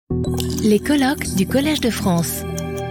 Les colloques du Collège de France.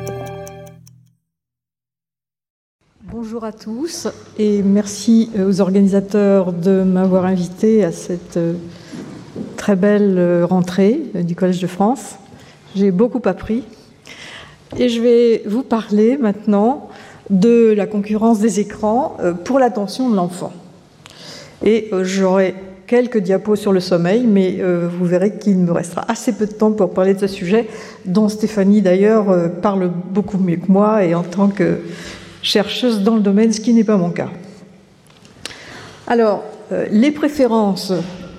Bonjour à tous et merci aux organisateurs de m'avoir invité à cette très belle rentrée du Collège de France. J'ai beaucoup appris et je vais vous parler maintenant de la concurrence des écrans pour l'attention de l'enfant. Et j'aurai quelques diapos sur le sommeil, mais vous verrez qu'il me restera assez peu de temps pour parler de ce sujet, dont Stéphanie d'ailleurs parle beaucoup mieux que moi et en tant que chercheuse dans le domaine, ce qui n'est pas mon cas. Alors, les préférences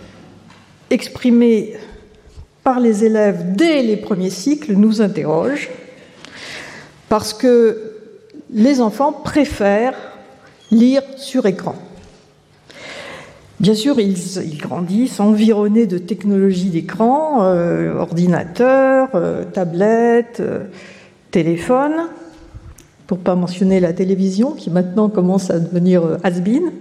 exprimées par les élèves dès les premiers cycles nous interrogent, parce que les enfants préfèrent lire sur écran. Bien sûr, ils grandissent environnés de technologies d'écran, ordinateurs, tablettes, téléphones, pour ne pas mentionner la télévision, qui maintenant commence à devenir has-been.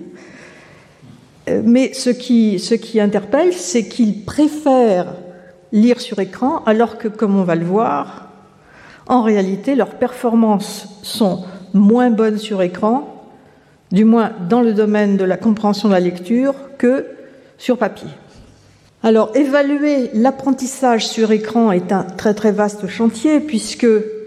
Mais ce qui interpelle, c'est qu'ils préfèrent lire sur écran, alors que, comme on va le voir, en réalité, leurs performances sont moins bonnes sur écran, du moins dans le domaine de la compréhension de la lecture, que sur papier. Alors, évaluer l'apprentissage sur écran est un très très vaste chantier, puisque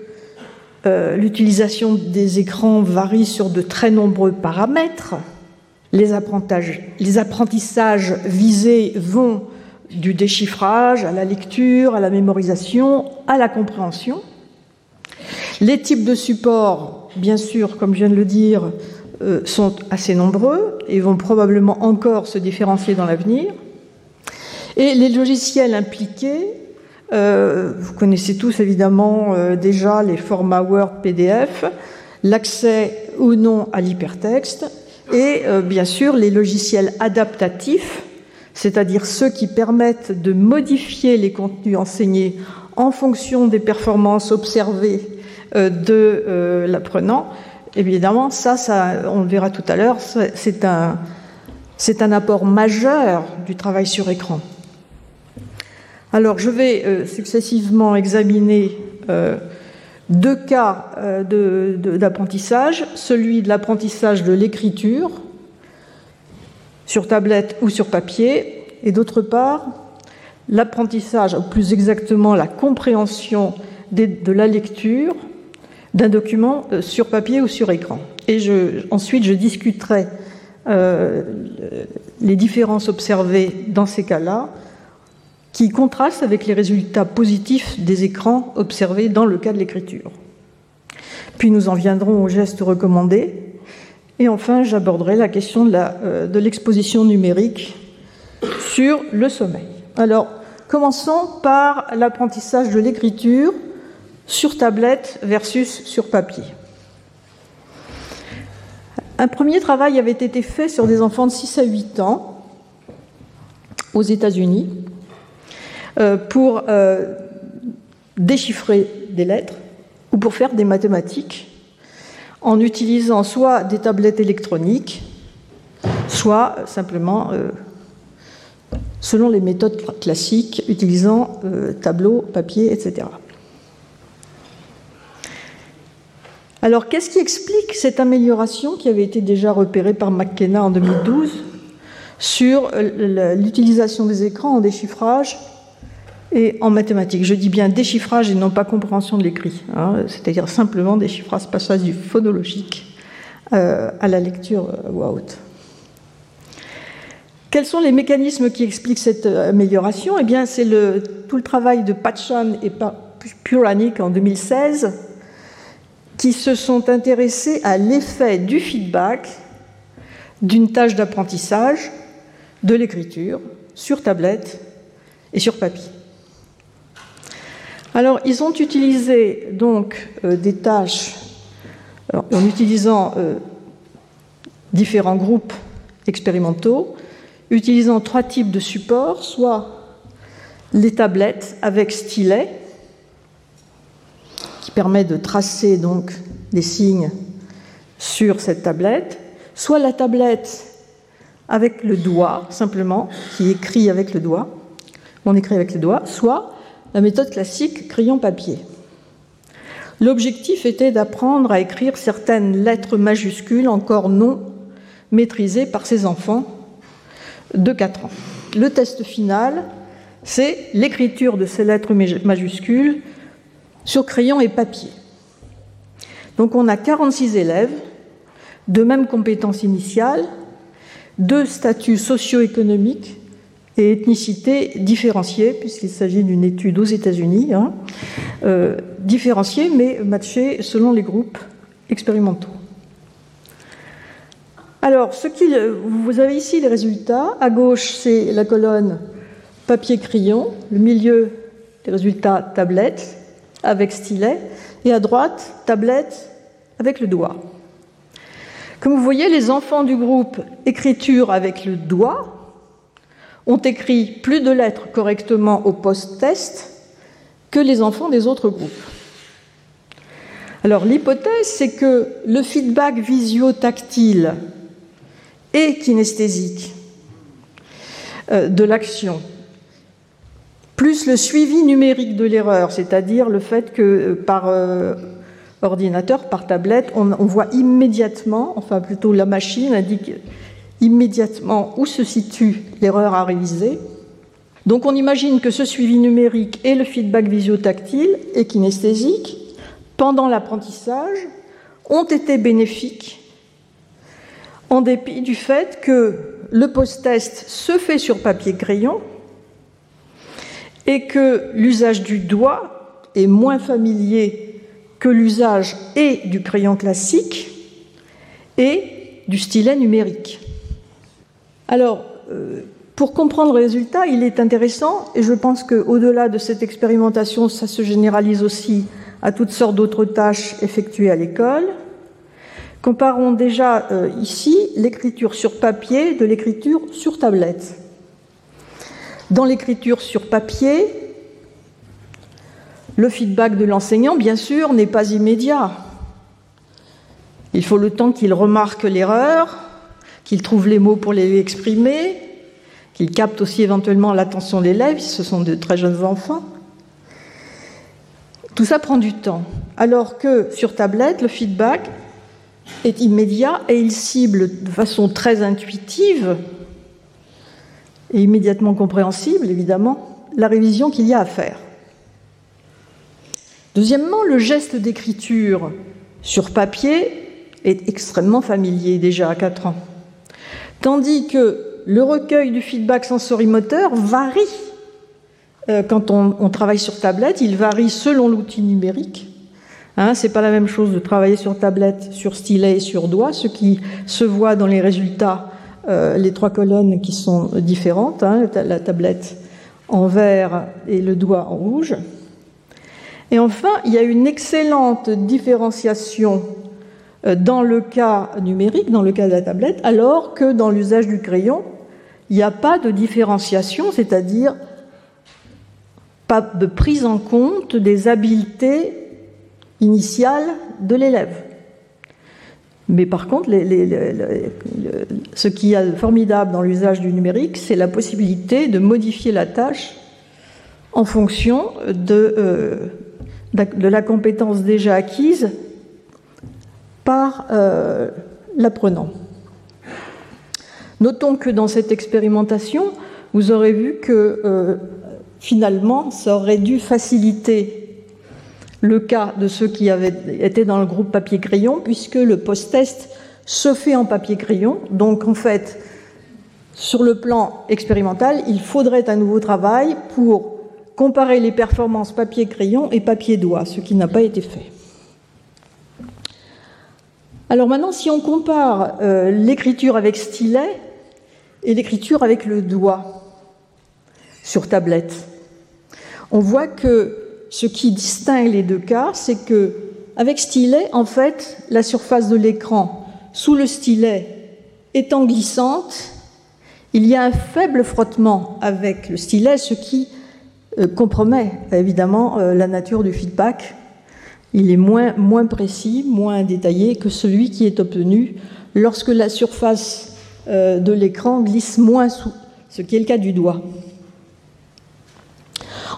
l'utilisation des écrans varie sur de très nombreux paramètres. Les apprentissages visés vont du déchiffrage à la lecture, à la mémorisation, à la compréhension. Les types de supports, bien sûr, comme je viens de le dire, sont assez nombreux et vont probablement encore se différencier dans l'avenir. Et les logiciels impliqués, vous connaissez tous évidemment déjà les formats Word, PDF, l'accès ou non à l'hypertexte et bien sûr les logiciels adaptatifs, c'est-à-dire ceux qui permettent de modifier les contenus enseignés en fonction des performances observées de l'apprenant. Évidemment, ça, on le verra tout à l'heure, c'est un apport majeur du travail sur écran. Alors, je vais successivement examiner deux cas d'apprentissage, celui de l'apprentissage de l'écriture, sur tablette ou sur papier, et d'autre part, l'apprentissage, ou plus exactement la compréhension de la lecture d'un document sur papier ou sur écran. Et ensuite, je discuterai les différences observées dans ces cas-là, qui contrastent avec les résultats positifs des écrans observés dans le cas de l'écriture. Puis nous en viendrons aux gestes recommandés. Et enfin, j'aborderai la question de l'exposition numérique sur le sommeil. Alors, commençons par l'apprentissage de l'écriture sur tablette versus sur papier. Un premier travail avait été fait sur des enfants de 6 à 8 ans aux États-Unis pour déchiffrer des lettres ou pour faire des mathématiques en utilisant soit des tablettes électroniques, soit simplement, selon les méthodes classiques, utilisant tableau, papier, etc. Alors, qu'est-ce qui explique cette amélioration qui avait été déjà repérée par McKenna en 2012 sur l'utilisation des écrans en déchiffrage et en mathématiques? Je dis bien déchiffrage et non pas compréhension de l'écrit, c'est-à-dire simplement déchiffrage, passage du phonologique à la lecture voix haute. Quels sont les mécanismes qui expliquent cette amélioration? Eh bien, c'est tout le travail de Patchan et Puranik en 2016 qui se sont intéressés à l'effet du feedback d'une tâche d'apprentissage de l'écriture sur tablette et sur papier. Alors, ils ont utilisé donc des tâches en utilisant différents groupes expérimentaux, utilisant 3 types de supports, soit les tablettes avec stylet, qui permet de tracer donc des signes sur cette tablette, soit la tablette avec le doigt, simplement, qui écrit avec le doigt, on écrit avec le doigt, soit la méthode classique crayon-papier. L'objectif était d'apprendre à écrire certaines lettres majuscules encore non maîtrisées par ces enfants de 4 ans. Le test final, c'est l'écriture de ces lettres majuscules sur crayon et papier. Donc on a 46 élèves, de mêmes compétences initiales, de statuts socio-économiques et ethnicités différenciées, puisqu'il s'agit d'une étude aux États-Unis, différenciées mais matchées selon les groupes expérimentaux. Alors, vous avez ici les résultats. À gauche, c'est la colonne papier-crayon, le milieu des résultats tablette avec stylet, et à droite, tablette avec le doigt. Comme vous voyez, les enfants du groupe écriture avec le doigt ont écrit plus de lettres correctement au post-test que les enfants des autres groupes. Alors, l'hypothèse, c'est que le feedback visio-tactile et kinesthésique de l'action, plus le suivi numérique de l'erreur, c'est-à-dire le fait que par ordinateur, par tablette, on voit immédiatement, enfin plutôt la machine indique immédiatement où se situe l'erreur à réviser. Donc on imagine que ce suivi numérique et le feedback visio-tactile et kinesthésique, pendant l'apprentissage, ont été bénéfiques en dépit du fait que le post-test se fait sur papier-crayon et que l'usage du doigt est moins familier que l'usage et du crayon classique et du stylet numérique. Alors, pour comprendre le résultat, il est intéressant, et je pense qu'au-delà de cette expérimentation, ça se généralise aussi à toutes sortes d'autres tâches effectuées à l'école. Comparons déjà ici l'écriture sur papier de l'écriture sur tablette. Dans l'écriture sur papier, le feedback de l'enseignant, bien sûr, n'est pas immédiat. Il faut le temps qu'il remarque l'erreur, qu'il trouve les mots pour les exprimer, qu'il capte aussi éventuellement l'attention de l'élève, ce sont de très jeunes enfants. Tout ça prend du temps. Alors que sur tablette, le feedback est immédiat et il cible de façon très intuitive et immédiatement compréhensible, évidemment, la révision qu'il y a à faire. Deuxièmement, le geste d'écriture sur papier est extrêmement familier déjà à 4 ans, tandis que le recueil du feedback sensori-moteur varie. Quand on travaille sur tablette, il varie selon l'outil numérique. Ce n'est pas la même chose de travailler sur tablette, sur stylet et sur doigt, ce qui se voit dans les résultats, les 3 colonnes qui sont différentes, la tablette en vert et le doigt en rouge. Et enfin, il y a une excellente différenciation dans le cas numérique, dans le cas de la tablette, alors que dans l'usage du crayon, il n'y a pas de différenciation, c'est-à-dire pas de prise en compte des habiletés initiales de l'élève. Mais par contre, ce qui est formidable dans l'usage du numérique, c'est la possibilité de modifier la tâche en fonction de la compétence déjà acquise par l'apprenant. Notons que dans cette expérimentation, vous aurez vu que finalement, ça aurait dû faciliter le cas de ceux qui avaient été dans le groupe papier-crayon, puisque le post-test se fait en papier-crayon. Donc, en fait, sur le plan expérimental, il faudrait un nouveau travail pour comparer les performances papier-crayon et papier-doigt, ce qui n'a pas été fait. Alors maintenant, si on compare l'écriture avec stylet et l'écriture avec le doigt sur tablette, on voit que ce qui distingue les deux cas, c'est que avec stylet, en fait, la surface de l'écran sous le stylet étant glissante, il y a un faible frottement avec le stylet, ce qui compromet évidemment la nature du feedback. Il est moins précis, moins détaillé que celui qui est obtenu lorsque la surface de l'écran glisse moins sous, ce qui est le cas du doigt.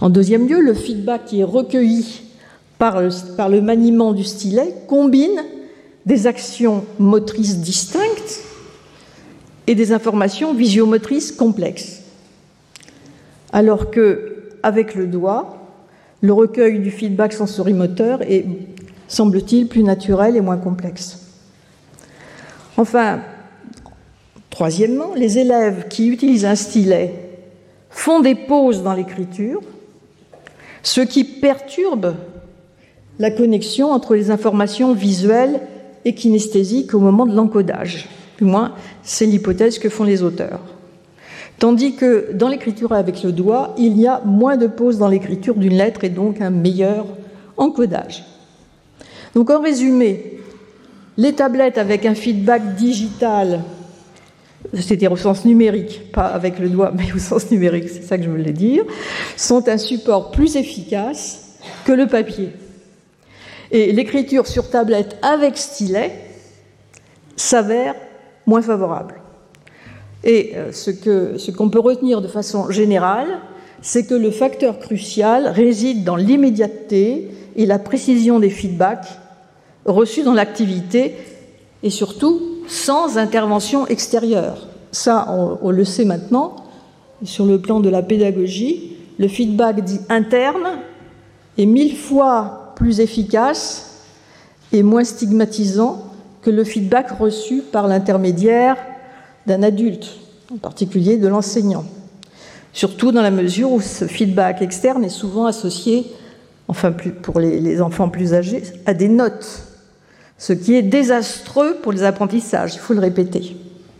En deuxième lieu, le feedback qui est recueilli par le maniement du stylet combine des actions motrices distinctes et des informations visio-motrices complexes. Alors qu'avec le doigt, le recueil du feedback sensorimoteur est, semble-t-il, plus naturel et moins complexe. Enfin, troisièmement, les élèves qui utilisent un stylet font des pauses dans l'écriture, ce qui perturbe la connexion entre les informations visuelles et kinesthésiques au moment de l'encodage. Du moins, c'est l'hypothèse que font les auteurs. Tandis que dans l'écriture avec le doigt, il y a moins de pauses dans l'écriture d'une lettre et donc un meilleur encodage. Donc en résumé, les tablettes avec un feedback digital, c'est-à-dire au sens numérique, pas avec le doigt, mais au sens numérique, c'est ça que je voulais dire, sont un support plus efficace que le papier. Et l'écriture sur tablette avec stylet s'avère moins favorable. Et ce qu'on peut retenir de façon générale, c'est que le facteur crucial réside dans l'immédiateté et la précision des feedbacks reçus dans l'activité et surtout sans intervention extérieure. Ça, on le sait maintenant, sur le plan de la pédagogie, le feedback dit interne est 1000 fois plus efficace et moins stigmatisant que le feedback reçu par l'intermédiaire d'un adulte, en particulier de l'enseignant. Surtout dans la mesure où ce feedback externe est souvent associé, enfin pour les enfants plus âgés, à des notes, ce qui est désastreux pour les apprentissages, il faut le répéter.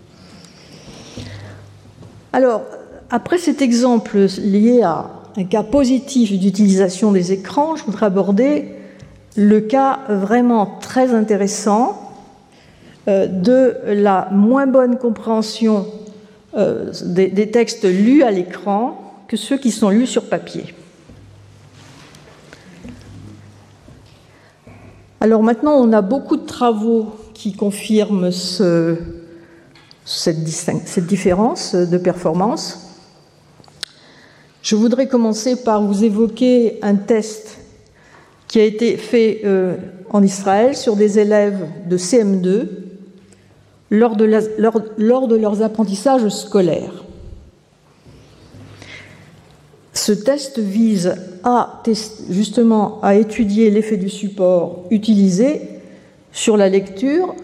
Alors, après cet exemple lié à un cas positif d'utilisation des écrans, je voudrais aborder le cas vraiment très intéressant de la moins bonne compréhension des textes lus à l'écran que ceux qui sont lus sur papier. Alors maintenant, on a beaucoup de travaux qui confirment cette différence de performance. Je voudrais commencer par vous évoquer un test qui a été fait en Israël sur des élèves de CM2 lors de leurs apprentissages scolaires. Ce test vise justement à étudier l'effet du support utilisé sur la lecture,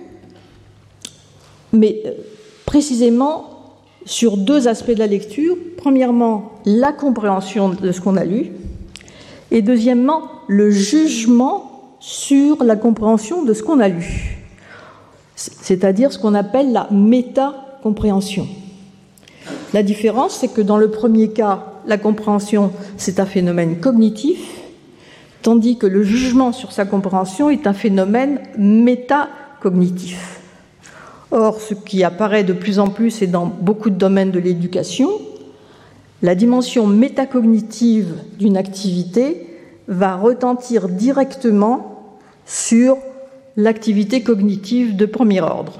mais précisément sur deux aspects de la lecture. Premièrement, la compréhension de ce qu'on a lu, et deuxièmement, le jugement sur la compréhension de ce qu'on a lu, c'est-à-dire ce qu'on appelle la métacompréhension. La différence, c'est que dans le premier cas, la compréhension, c'est un phénomène cognitif, tandis que le jugement sur sa compréhension est un phénomène métacognitif. Or, ce qui apparaît de plus en plus et dans beaucoup de domaines de l'éducation, la dimension métacognitive d'une activité va retentir directement sur l'activité cognitive de premier ordre.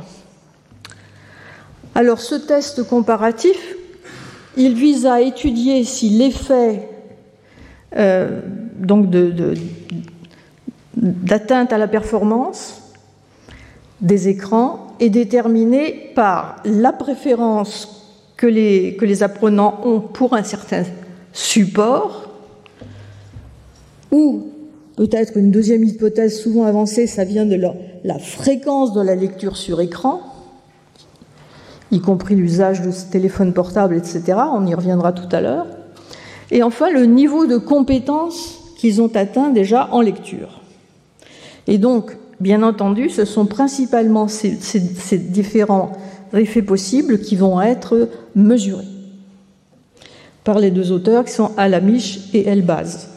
Alors, ce test comparatif, il vise à étudier si l'effet d'atteinte à la performance des écrans est déterminé par la préférence que les apprenants ont pour un certain support, ou peut-être une deuxième hypothèse souvent avancée, ça vient de la fréquence de la lecture sur écran, y compris l'usage de ce téléphone portable, etc. On y reviendra tout à l'heure. Et enfin, le niveau de compétence qu'ils ont atteint déjà en lecture. Et donc, bien entendu, ce sont principalement ces différents effets possibles qui vont être mesurés par les deux auteurs qui sont Alamish et Elbaz.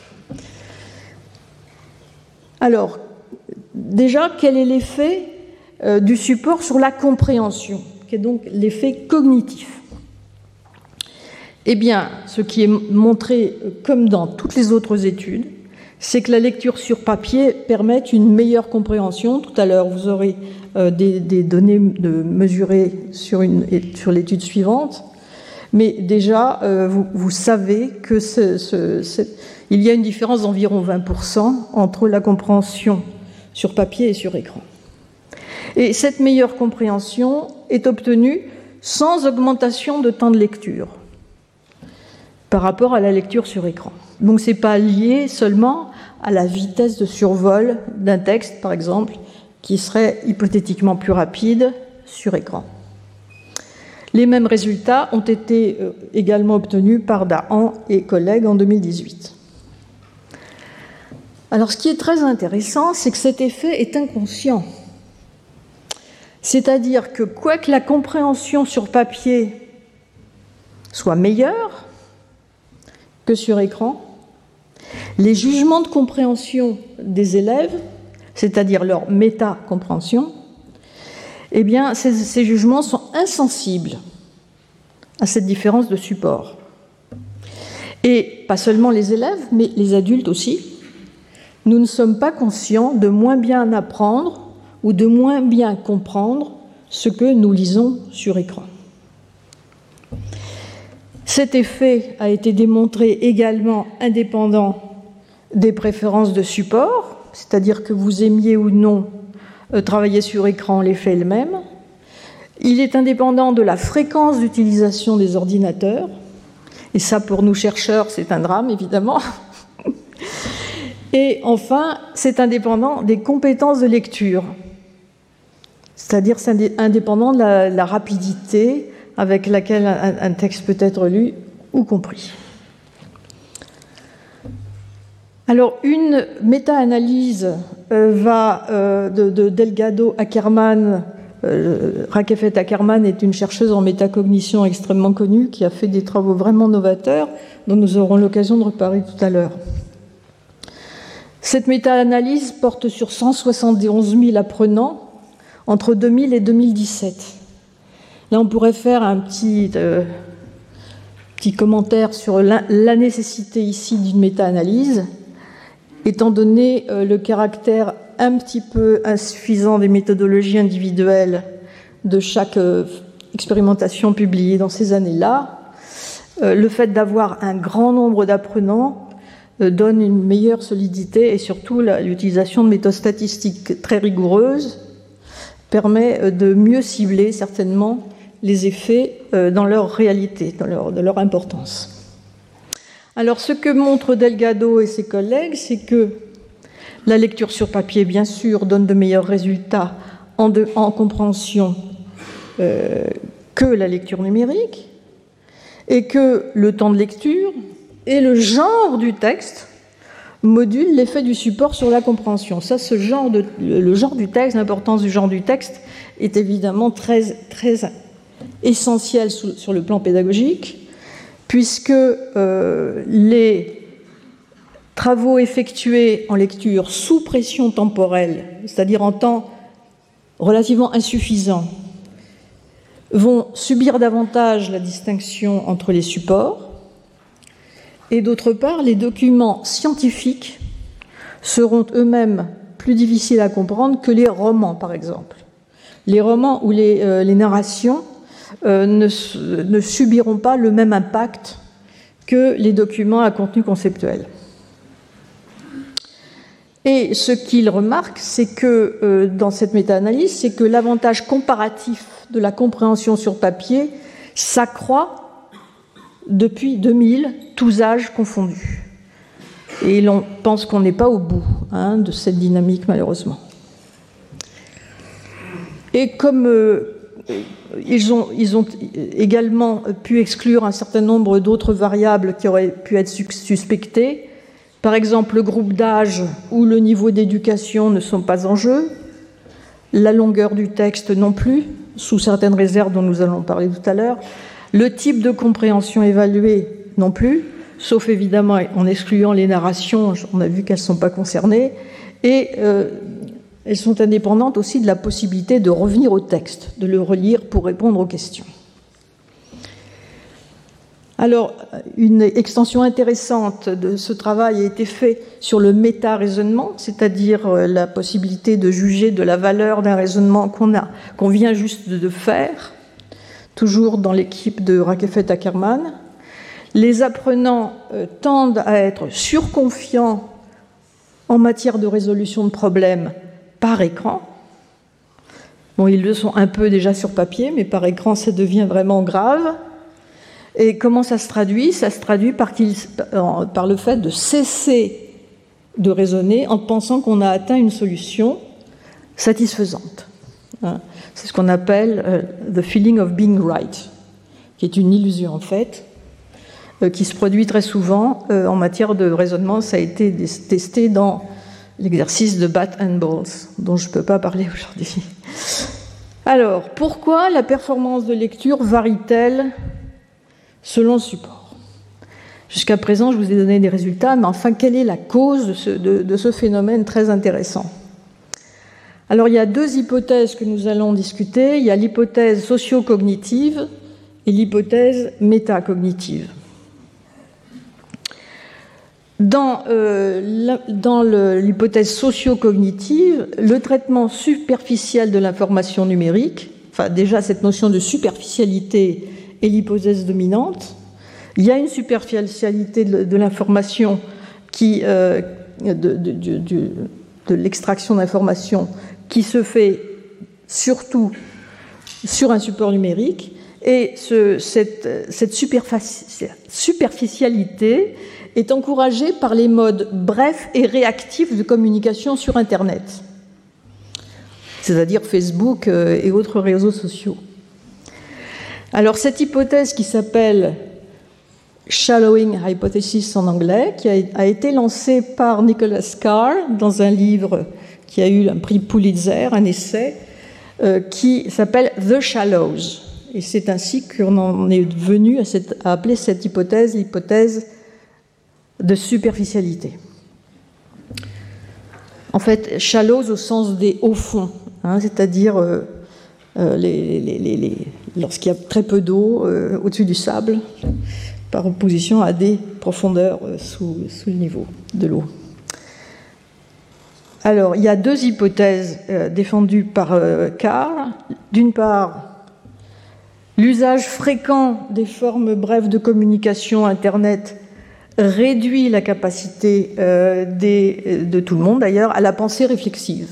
Alors, déjà, quel est l'effet du support sur la compréhension, qui est donc l'effet cognitif? Eh bien, ce qui est montré, comme dans toutes les autres études, c'est que la lecture sur papier permet une meilleure compréhension. Tout à l'heure, vous aurez des données mesurées sur l'étude suivante. Mais déjà, vous savez que il y a une différence d'environ 20% entre la compréhension sur papier et sur écran. Et cette meilleure compréhension est obtenue sans augmentation de temps de lecture par rapport à la lecture sur écran. Donc ce n'est pas lié seulement à la vitesse de survol d'un texte, par exemple, qui serait hypothétiquement plus rapide sur écran. Les mêmes résultats ont été également obtenus par Dahan et collègues en 2018. Alors ce qui est très intéressant, c'est que cet effet est inconscient. C'est-à-dire que quoique la compréhension sur papier soit meilleure que sur écran, les jugements de compréhension des élèves, c'est-à-dire leur méta-compréhension, eh bien, ces jugements sont insensibles à cette différence de support. Et pas seulement les élèves, mais les adultes aussi. Nous ne sommes pas conscients de moins bien apprendre ou de moins bien comprendre ce que nous lisons sur écran. Cet effet a été démontré également indépendant des préférences de support, c'est-à-dire que vous aimiez ou non travailler sur écran, l'effet est le même. Il est indépendant de la fréquence d'utilisation des ordinateurs, et ça pour nous chercheurs c'est un drame évidemment. Et enfin, c'est indépendant des compétences de lecture, c'est-à-dire c'est indépendant de la rapidité avec laquelle un texte peut être lu ou compris. Alors, une méta-analyse de Delgado Ackerman. Rakefet Ackerman est une chercheuse en métacognition extrêmement connue qui a fait des travaux vraiment novateurs dont nous aurons l'occasion de reparler tout à l'heure. Cette méta-analyse porte sur 171 000 apprenants entre 2000 et 2017. Là, on pourrait faire un petit commentaire sur la nécessité ici d'une méta-analyse, étant donné le caractère un petit peu insuffisant des méthodologies individuelles de chaque expérimentation publiée dans ces années-là. Le fait d'avoir un grand nombre d'apprenants donne une meilleure solidité et surtout l'utilisation de méthodes statistiques très rigoureuses permet de mieux cibler certainement les effets dans leur réalité, dans leur importance. Alors ce que montrent Delgado et ses collègues, c'est que la lecture sur papier, bien sûr, donne de meilleurs résultats en compréhension que la lecture numérique, et que le temps de lecture et le genre du texte modulent l'effet du support sur la compréhension. Ça, le genre du texte, l'importance du genre du texte est évidemment très, très essentielle sur le plan pédagogique, puisque les travaux effectués en lecture sous pression temporelle, c'est-à-dire en temps relativement insuffisant, vont subir davantage la distinction entre les supports, et d'autre part, les documents scientifiques seront eux-mêmes plus difficiles à comprendre que les romans, par exemple. Les romans où les narrations ne subiront pas le même impact que les documents à contenu conceptuel. Et ce qu'il remarque, c'est que dans cette méta-analyse, c'est que l'avantage comparatif de la compréhension sur papier s'accroît depuis 2000, tous âges confondus. Et l'on pense qu'on n'est pas au bout de cette dynamique, malheureusement. Et comme ils ont également pu exclure un certain nombre d'autres variables qui auraient pu être suspectées, par exemple le groupe d'âge ou le niveau d'éducation ne sont pas en jeu, la longueur du texte non plus, sous certaines réserves dont nous allons parler tout à l'heure, le type de compréhension évalué non plus, sauf évidemment en excluant les narrations, on a vu qu'elles ne sont pas concernées, et elles sont indépendantes aussi de la possibilité de revenir au texte, de le relire pour répondre aux questions. Alors, une extension intéressante de ce travail a été faite sur le méta-raisonnement, c'est-à-dire la possibilité de juger de la valeur d'un raisonnement qu'on vient juste de faire. toujours dans l'équipe de Rakefet-Ackerman. Les apprenants tendent à être surconfiants en matière de résolution de problèmes par écran. Bon, ils le sont un peu déjà sur papier, mais par écran, ça devient vraiment grave. Et comment ça se traduit? Ça se traduit par le fait de cesser de raisonner en pensant qu'on a atteint une solution satisfaisante. C'est ce qu'on appelle the feeling of being right, qui est une illusion en fait, qui se produit très souvent en matière de raisonnement. Ça a été testé dans l'exercice de bat and balls, dont je ne peux pas parler aujourd'hui. Alors, pourquoi la performance de lecture varie-t-elle selon le support? Jusqu'à présent, je vous ai donné des résultats, mais enfin, quelle est la cause de ce phénomène très intéressant? Alors, il y a deux hypothèses que nous allons discuter. Il y a l'hypothèse socio-cognitive et l'hypothèse métacognitive. Dans l'hypothèse socio-cognitive, le traitement superficiel de l'information numérique, enfin déjà cette notion de superficialité est l'hypothèse dominante. Il y a une superficialité de l'information de l'extraction d'informations qui se fait surtout sur un support numérique, et cette superficialité est encouragée par les modes brefs et réactifs de communication sur Internet, c'est-à-dire Facebook et autres réseaux sociaux. Alors cette hypothèse qui s'appelle Shallowing Hypothesis en anglais, qui a été lancée par Nicholas Carr dans un livre qui a eu un prix Pulitzer, un essai, qui s'appelle The Shallows. Et c'est ainsi qu'on en est venu à appeler cette hypothèse l'hypothèse de superficialité. En fait, shallows au sens des hauts fonds, c'est-à-dire lorsqu'il y a très peu d'eau au-dessus du sable, par opposition à des profondeurs sous le niveau de l'eau. Alors, il y a deux hypothèses défendues par Carr. D'une part, l'usage fréquent des formes brèves de communication Internet réduit la capacité de tout le monde, d'ailleurs, à la pensée réflexive.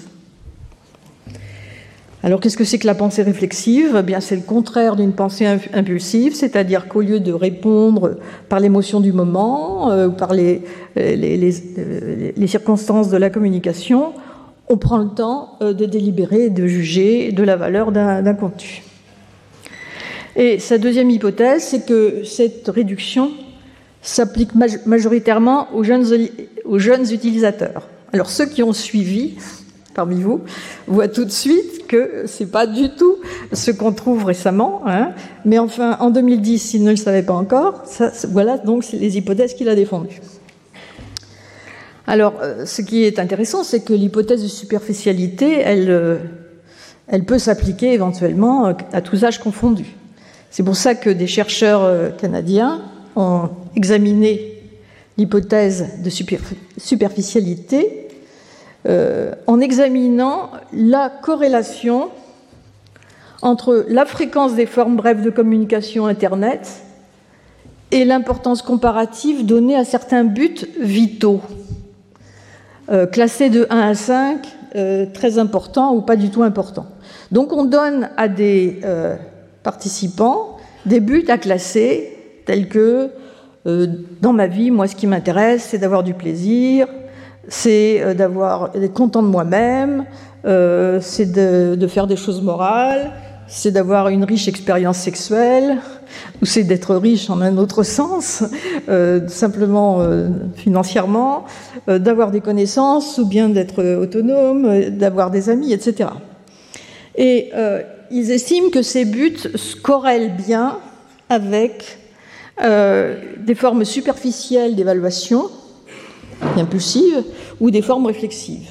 Alors, qu'est-ce que c'est que la pensée réflexive? Eh bien, c'est le contraire d'une pensée impulsive, c'est-à-dire qu'au lieu de répondre par l'émotion du moment ou par les circonstances de la communication, on prend le temps de délibérer et de juger de la valeur d'un contenu. Et sa deuxième hypothèse, c'est que cette réduction s'applique majoritairement aux jeunes utilisateurs. Alors, ceux qui ont suivi parmi vous voient tout de suite que ce n'est pas du tout ce qu'on trouve récemment, mais enfin, en 2010, s'ils ne le savaient pas encore, voilà donc c'est les hypothèses qu'il a défendues. Alors, ce qui est intéressant, c'est que l'hypothèse de superficialité, elle peut s'appliquer éventuellement à tous âges confondus. C'est pour ça que des chercheurs canadiens ont examiné l'hypothèse de superficialité en examinant la corrélation entre la fréquence des formes brèves de communication Internet et l'importance comparative donnée à certains buts vitaux, classés de 1 à 5, très importants ou pas du tout importants. Donc on donne à des participants des buts à classer tels que dans ma vie, moi ce qui m'intéresse, c'est d'avoir du plaisir, c'est d'être content de moi-même, c'est de faire des choses morales, c'est d'avoir une riche expérience sexuelle, ou c'est d'être riche en un autre sens, simplement financièrement, d'avoir des connaissances, ou bien d'être autonome, d'avoir des amis, etc. Et ils estiment que ces buts corrèlent bien avec des formes superficielles d'évaluation, impulsives, ou des formes réflexives.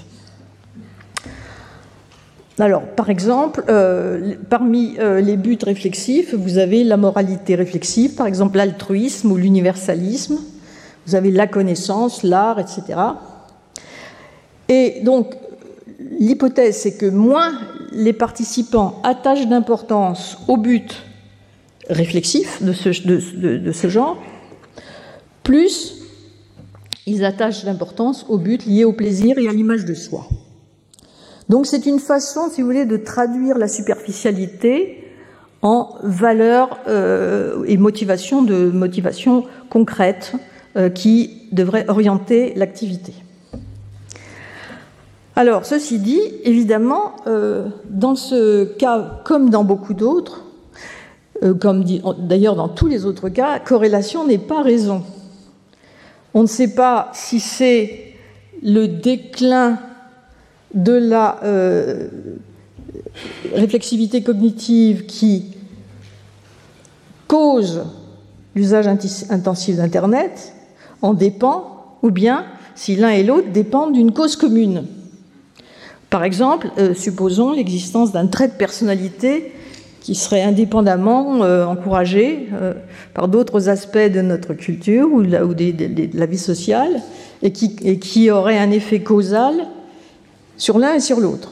Alors, par exemple, parmi les buts réflexifs, vous avez la moralité réflexive, par exemple l'altruisme ou l'universalisme, vous avez la connaissance, l'art, etc. Et donc, l'hypothèse, c'est que moins les participants attachent d'importance aux buts réflexifs de ce genre, plus ils attachent l'importance au but lié au plaisir et à l'image de soi. Donc c'est une façon, si vous voulez, de traduire la superficialité en valeurs et motivation concrètes qui devraient orienter l'activité. Alors, ceci dit, évidemment, dans ce cas, comme dans beaucoup d'autres, comme d'ailleurs dans tous les autres cas, corrélation n'est pas raison. On ne sait pas si c'est le déclin de la réflexivité cognitive qui cause l'usage intensif d'Internet en dépend, ou bien si l'un et l'autre dépendent d'une cause commune. Par exemple, supposons l'existence d'un trait de personnalité qui serait indépendamment encouragé par d'autres aspects de notre culture ou de la vie sociale et qui aurait un effet causal sur l'un et sur l'autre.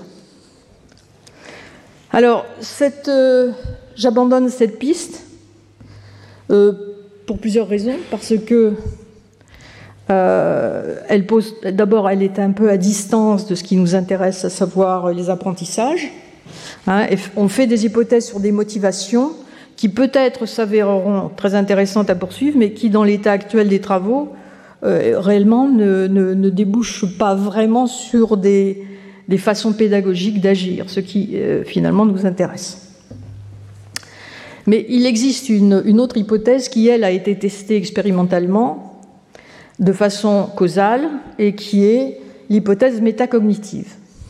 Alors, j'abandonne cette piste pour plusieurs raisons, parce que d'abord, elle est un peu à distance de ce qui nous intéresse, à savoir les apprentissages. Et on fait des hypothèses sur des motivations qui peut-être s'avéreront très intéressantes à poursuivre, mais qui, dans l'état actuel des travaux, réellement ne débouchent pas vraiment sur des façons pédagogiques d'agir, ce qui finalement nous intéresse. Mais il existe une autre hypothèse qui, elle, a été testée expérimentalement de façon causale et qui est l'hypothèse métacognitive.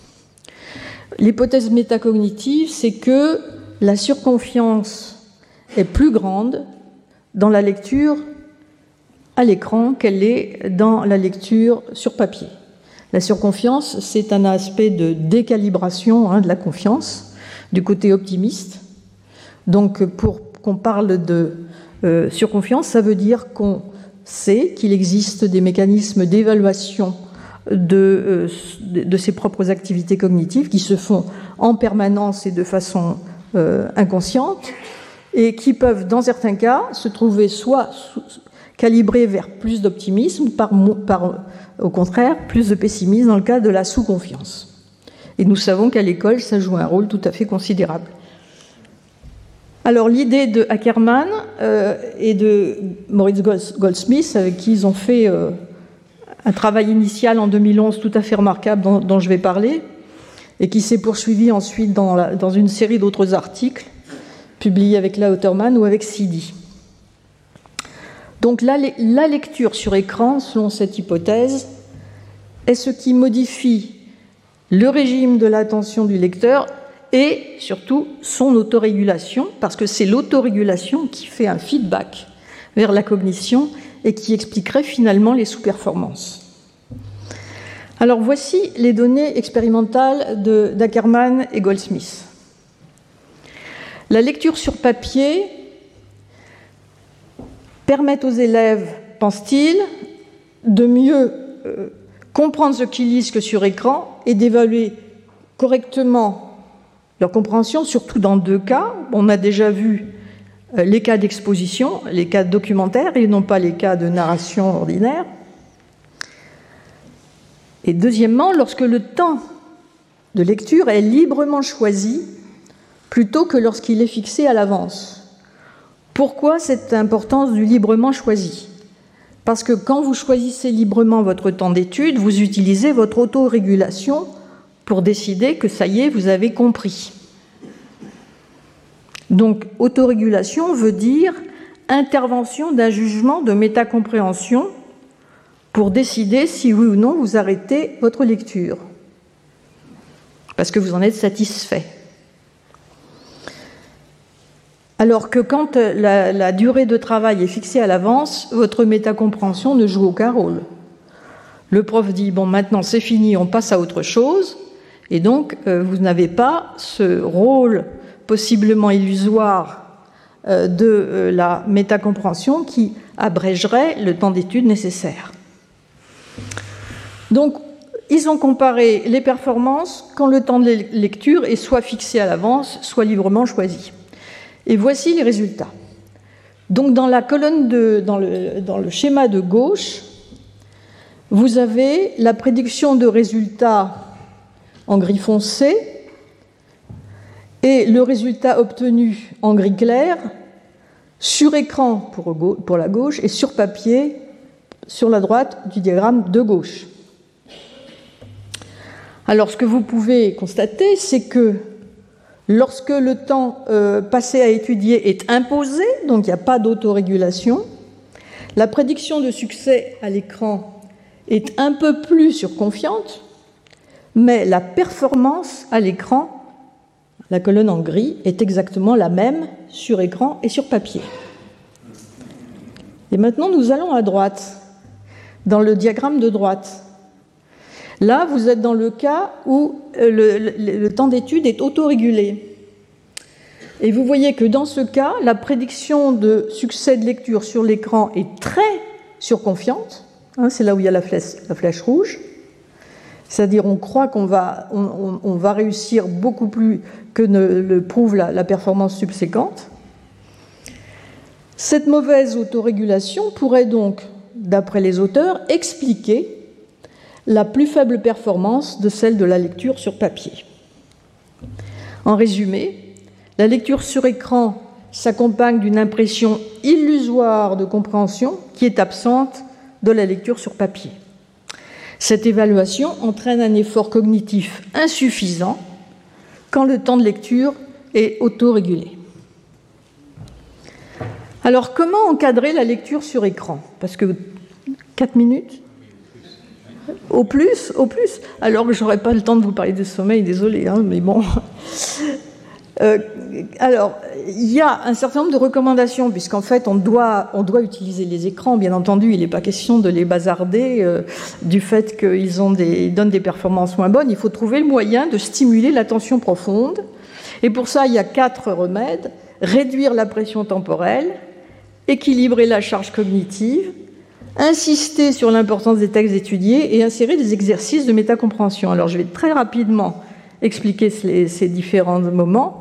L'hypothèse métacognitive, c'est que la surconfiance est plus grande dans la lecture à l'écran qu'elle est dans la lecture sur papier. La surconfiance, c'est un aspect de décalibration de la confiance, du côté optimiste. Donc, pour qu'on parle de surconfiance, ça veut dire qu'on sait qu'il existe des mécanismes d'évaluation de ses propres activités cognitives qui se font en permanence et de façon inconsciente et qui peuvent, dans certains cas, se trouver soit calibrés vers plus d'optimisme, au contraire, plus de pessimisme dans le cas de la sous-confiance. Et nous savons qu'à l'école, ça joue un rôle tout à fait considérable. Alors, l'idée de Ackermann et de Moritz Goldsmith, avec qui ils ont fait un travail initial en 2011 tout à fait remarquable dont je vais parler, et qui s'est poursuivi ensuite dans une série d'autres articles publiés avec Lauterman ou avec Sidi. Donc la lecture sur écran, selon cette hypothèse, est ce qui modifie le régime de l'attention du lecteur et surtout son autorégulation, parce que c'est l'autorégulation qui fait un feedback vers la cognition et qui expliquerait finalement les sous-performances. Alors voici les données expérimentales d'Ackermann et Goldsmith. La lecture sur papier permet aux élèves, pense-t-il, de mieux comprendre ce qu'ils lisent que sur écran et d'évaluer correctement leur compréhension, surtout dans deux cas. On a déjà vu les cas d'exposition, les cas de documentaire et non pas les cas de narration ordinaire. Et deuxièmement, lorsque le temps de lecture est librement choisi plutôt que lorsqu'il est fixé à l'avance. Pourquoi cette importance du librement choisi ? Parce que quand vous choisissez librement votre temps d'étude, vous utilisez votre autorégulation pour décider que ça y est, vous avez compris. Donc, autorégulation veut dire intervention d'un jugement de métacompréhension pour décider si oui ou non vous arrêtez votre lecture, parce que vous en êtes satisfait. Alors que quand la durée de travail est fixée à l'avance, votre métacompréhension ne joue aucun rôle. Le prof dit « bon, maintenant c'est fini, on passe à autre chose », et donc vous n'avez pas ce rôle possiblement illusoire de la métacompréhension qui abrégerait le temps d'étude nécessaire. Donc, ils ont comparé les performances quand le temps de lecture est soit fixé à l'avance, soit librement choisi. Et voici les résultats. Donc dans la colonne dans le schéma de gauche, vous avez la prédiction de résultats en gris foncé et le résultat obtenu en gris clair sur écran pour la gauche et sur papier sur la droite du diagramme de gauche. Alors ce que vous pouvez constater, c'est que lorsque le temps passé à étudier est imposé, donc il n'y a pas d'autorégulation, la prédiction de succès à l'écran est un peu plus surconfiante, mais la performance à l'écran, la colonne en gris, est exactement la même sur écran et sur papier. Et maintenant, nous allons à droite, dans le diagramme de droite. Là, vous êtes dans le cas où le temps d'étude est autorégulé. Et vous voyez que dans ce cas, la prédiction de succès de lecture sur l'écran est très surconfiante. C'est là où il y a la flèche rouge. C'est-à-dire on croit qu'on va réussir beaucoup plus que ne le prouve la performance subséquente. Cette mauvaise autorégulation pourrait donc, d'après les auteurs, expliquer la plus faible performance de celle de la lecture sur papier. En résumé, la lecture sur écran s'accompagne d'une impression illusoire de compréhension qui est absente de la lecture sur papier. Cette évaluation entraîne un effort cognitif insuffisant quand le temps de lecture est autorégulé. Alors, comment encadrer la lecture sur écran? Parce que 4 minutes au plus. Alors que je n'aurai pas le temps de vous parler de sommeil, désolé, mais bon. Alors, il y a un certain nombre de recommandations, puisqu'en fait, on doit utiliser les écrans. Bien entendu, il n'est pas question de les bazarder du fait qu'ils donnent des performances moins bonnes. Il faut trouver le moyen de stimuler l'attention profonde. Et pour ça, il y a 4 remèdes. Réduire la pression temporelle, équilibrer la charge cognitive, insister sur l'importance des textes étudiés et insérer des exercices de métacompréhension. Alors, je vais très rapidement expliquer ces différents moments.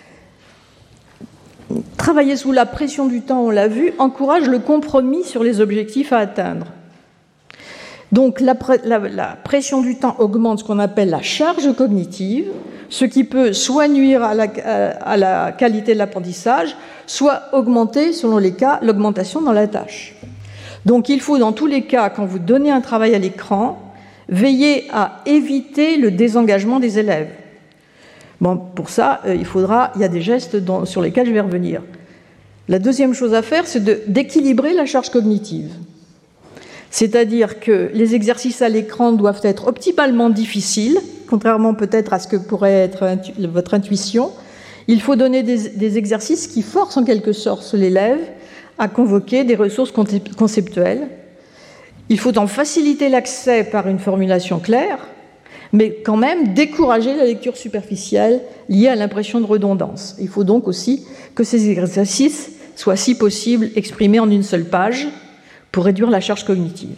Travailler sous la pression du temps, on l'a vu, encourage le compromis sur les objectifs à atteindre. Donc la pression du temps augmente ce qu'on appelle la charge cognitive, ce qui peut soit nuire à la qualité de l'apprentissage, soit augmenter, selon les cas, l'augmentation dans la tâche. Donc il faut dans tous les cas, quand vous donnez un travail à l'écran, veiller à éviter le désengagement des élèves. Bon, pour ça, il y a des gestes sur lesquels je vais revenir. La deuxième chose à faire, c'est d'équilibrer la charge cognitive. C'est-à-dire que les exercices à l'écran doivent être optimalement difficiles, contrairement peut-être à ce que pourrait être votre intuition. Il faut donner des exercices qui forcent en quelque sorte l'élève à convoquer des ressources conceptuelles. Il faut en faciliter l'accès par une formulation claire, mais quand même décourager la lecture superficielle liée à l'impression de redondance. Il faut donc aussi que ces exercices soient, si possible, exprimés en une seule page pour réduire la charge cognitive.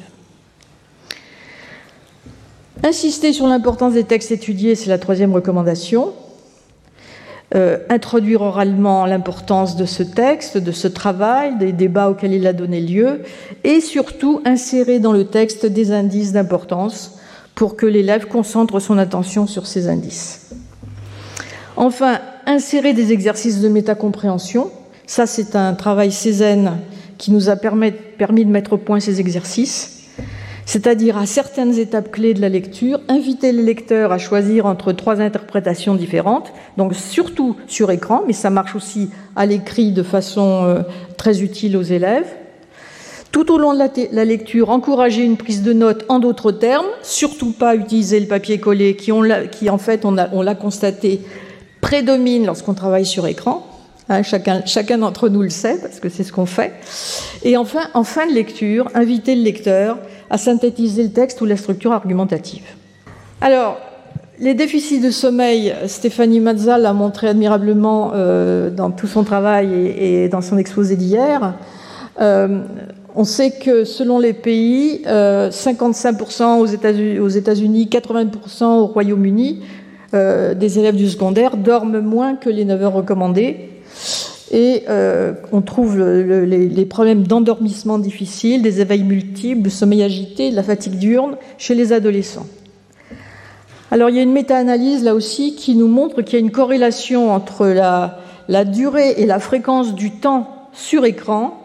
Insister sur l'importance des textes étudiés, c'est la 3e recommandation. Introduire oralement l'importance de ce texte, de ce travail, des débats auxquels il a donné lieu, et surtout insérer dans le texte des indices d'importance pour que l'élève concentre son attention sur ces indices. Enfin, insérer des exercices de métacompréhension. Ça, c'est un travail Cézanne qui nous a permis de mettre au point ces exercices, c'est-à-dire à certaines étapes clés de la lecture, inviter les lecteurs à choisir entre 3 interprétations différentes, donc surtout sur écran, mais ça marche aussi à l'écrit de façon très utile aux élèves. Tout au long de la lecture, encourager une prise de notes en d'autres termes, surtout pas utiliser le papier collé qui en fait, on l'a constaté, prédomine lorsqu'on travaille sur écran. Chacun d'entre nous le sait, parce que c'est ce qu'on fait. Et enfin, en fin de lecture, inviter le lecteur à synthétiser le texte ou la structure argumentative. Alors, les déficits de sommeil, Stéphanie Mazza l'a montré admirablement dans tout son travail et dans son exposé d'hier. On sait que selon les pays, 55% aux États-Unis, 80% au Royaume-Uni, des élèves du secondaire dorment moins que les 9 heures recommandées. Et on trouve les problèmes d'endormissement difficile, des éveils multiples, de sommeil agité, de la fatigue diurne chez les adolescents. Alors il y a une méta-analyse là aussi qui nous montre qu'il y a une corrélation entre la durée et la fréquence du temps sur écran,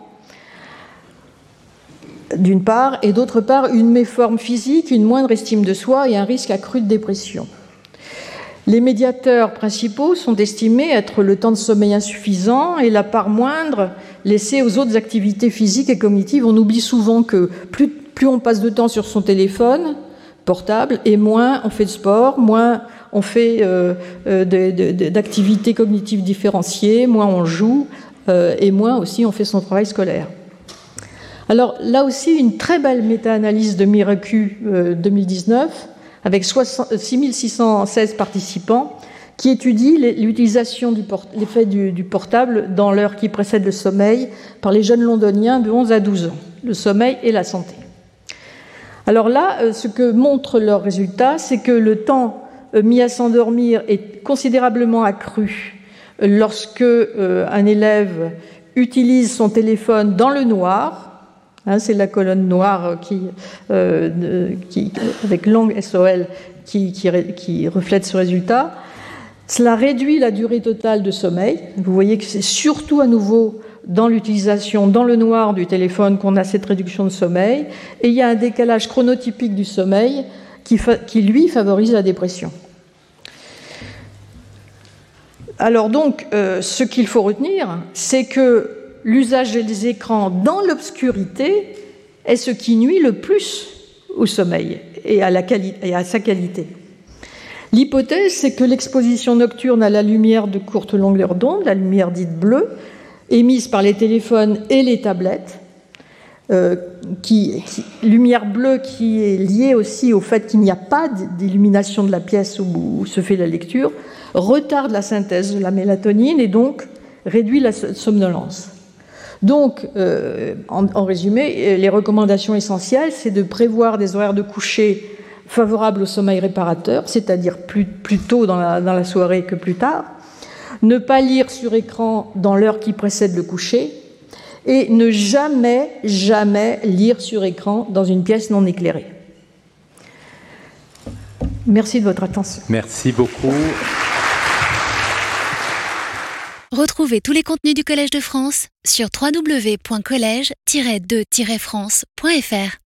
d'une part, et d'autre part, une méforme physique, une moindre estime de soi et un risque accru de dépression. Les médiateurs principaux sont estimés être le temps de sommeil insuffisant et la part moindre laissée aux autres activités physiques et cognitives. On oublie souvent que plus on passe de temps sur son téléphone portable et moins on fait de sport, moins on fait d'activités cognitives différenciées, moins on joue et moins aussi on fait son travail scolaire. Alors là aussi, une très belle méta-analyse de Miracu 2019 avec 6616 participants qui étudient l'utilisation l'effet du portable dans l'heure qui précède le sommeil par les jeunes londoniens de 11 à 12 ans, le sommeil et la santé. Alors là, ce que montrent leurs résultats, c'est que le temps mis à s'endormir est considérablement accru lorsque un élève utilise son téléphone dans le noir. C'est la colonne noire avec langue SOL qui reflète ce résultat. Cela réduit la durée totale de sommeil. Vous voyez que c'est surtout à nouveau dans l'utilisation dans le noir du téléphone qu'on a cette réduction de sommeil. Et il y a un décalage chronotypique du sommeil qui lui, favorise la dépression. Alors donc, ce qu'il faut retenir, c'est que l'usage des écrans dans l'obscurité est ce qui nuit le plus au sommeil et à sa qualité. L'hypothèse, c'est que l'exposition nocturne à la lumière de courte longueur d'onde, la lumière dite bleue, émise par les téléphones et les tablettes, lumière bleue qui est liée aussi au fait qu'il n'y a pas d'illumination de la pièce où se fait la lecture, retarde la synthèse de la mélatonine et donc réduit la somnolence. Donc, en résumé, les recommandations essentielles, c'est de prévoir des horaires de coucher favorables au sommeil réparateur, c'est-à-dire plus tôt dans la soirée que plus tard, ne pas lire sur écran dans l'heure qui précède le coucher, et ne jamais lire sur écran dans une pièce non éclairée. Merci de votre attention. Merci beaucoup. Retrouvez tous les contenus du Collège de France sur www.collège-2-france.fr.